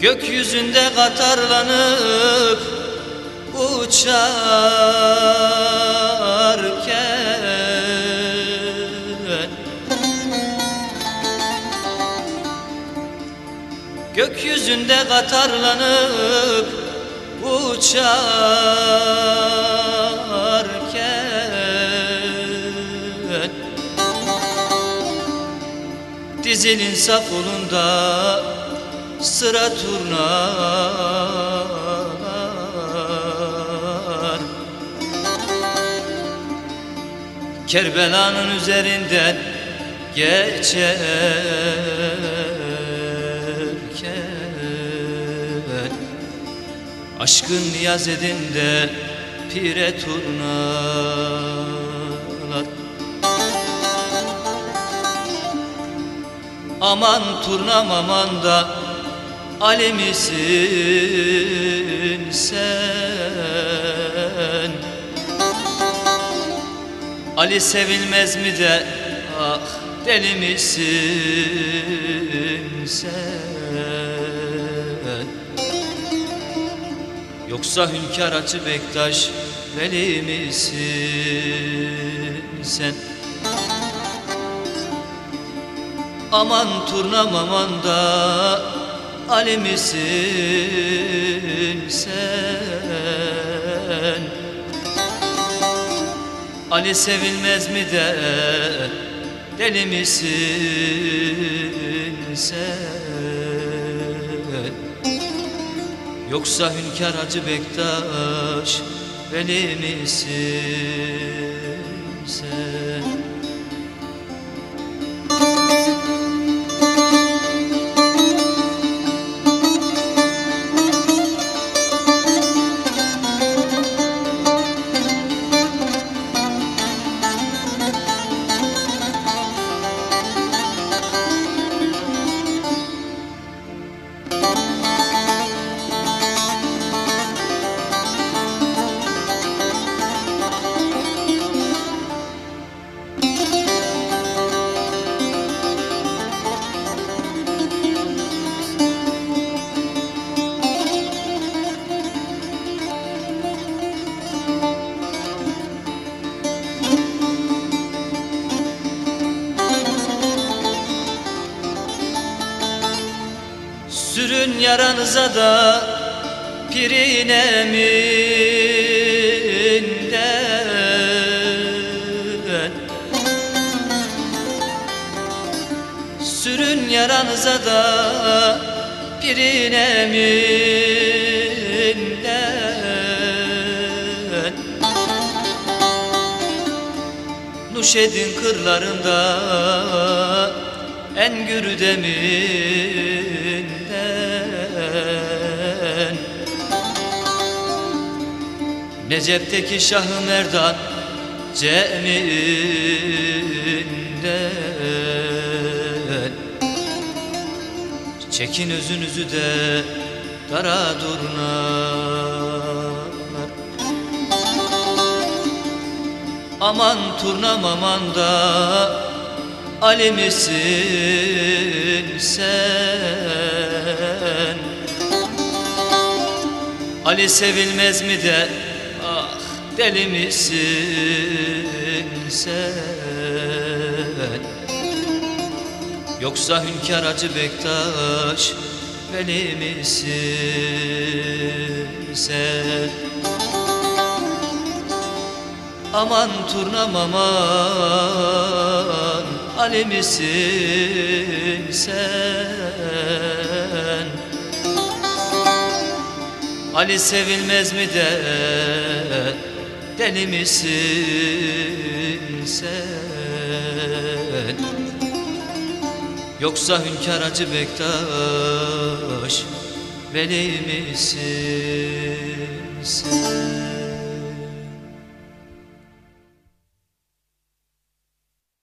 Gökyüzünde katarlanıp uçarken, gökyüzünde katarlanıp uçarken, dizinin safulunda sıra turnalar, Kerbela'nın üzerinden geçerken, aşkın niyaz edinde pire turnalar. Aman turnam aman da Ali misin sen? Ali sevilmez mi de ah deli misin sen? Yoksa Hünkâr Hacı Bektaş veli misin sen? Aman turnam aman da Ali misin sen? Ali sevilmez mi de deli misin sen? Yoksa Hünkâr Hacı Bektaş veli misin sen? Sürün yaranıza da pirin eminden, sürün yaranıza da pirin eminden, nuş edin kırlarında en gürü deminden, Necep'teki Şah-ı Merdan ceminden, çekin özünüzü de dara durnar. Aman turnam aman da Ali misin sen? Ali sevilmez mi de ah deli misin sen? Yoksa Hünkâr Hacı Bektaş veli misin sen? Aman turnam aman Ali misin sen? Ali sevilmez mi de deli misin sen? Yoksa Hünkâr Hacı Bektaş veli misin sen?